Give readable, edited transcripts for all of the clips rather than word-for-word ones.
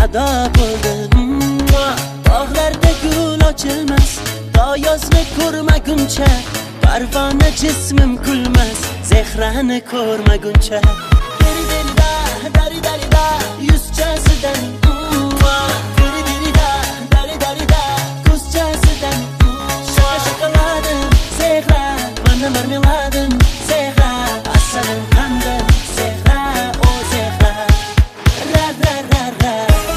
ado bo'ldi. Tog'larda gul ochilmas, to yozni ko'rmaguncha, parvona jismim kulmas, zehrani ko'rmaguncha. Dari-da, yuzchasidan dari-da, ko'zchasidan shoshqaladim, zehra, mana marmeladim, zehra, asalim qandim, zehra, o zehra, ra.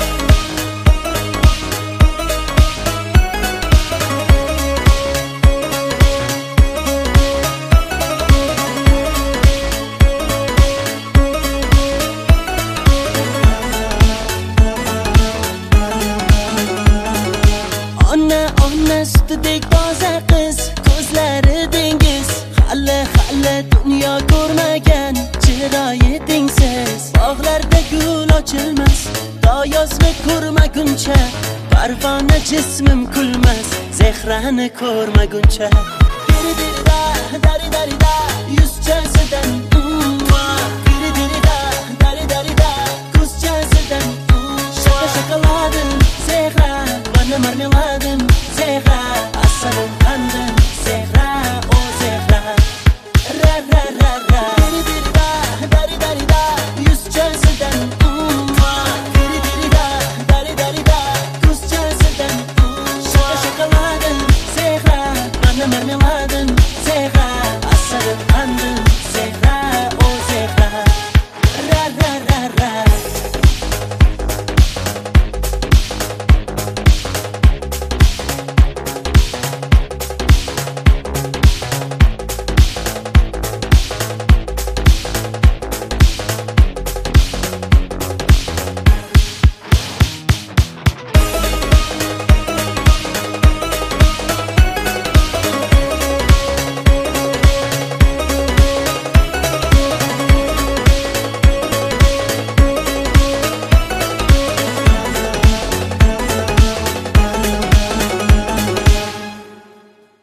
Ona sutidek toza qiz, ko'zlari dengiz, hali dunyo ko'rmagan chiroyi tengsiz. Bog'larda gul ochilmas, to yozni ko'rmaguncha, parvona jismim kulmas, zehrani ko'rmaguncha. Dari-da, yuzchasidan